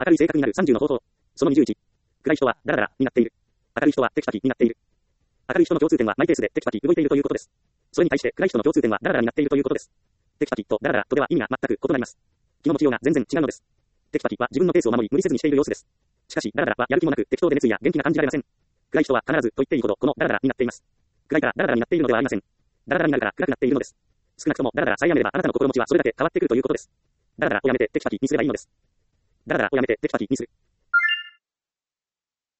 明るい性格になる30の方法。その21。暗い人はダラダラになっている。明るい人はテキパキになっている。明るい人の共通点はマイペースでテキパキ動いているということです。それに対して暗い人の共通点はダラダラになっているということです。テキパキとダラダラとでは意味が全く異なります。気の持ちようが全然違うのです。テキパキは自分のペースを守り無理せずにしている様子です。しかしダラダラはやる気もなく適当で熱意や元気が感じられません。暗い人は必ずと言っていいほどこのダラダラになっています。暗いからダラダラになっているのではありません。ダラダラになるから暗くなっているのです。少なくともダラダラさえやめればあなたの心持ちはそれだけ変わってくるということです。ダラダラをやめてテキパキにすればいいのです。ダラダラをやめてテキパキにする。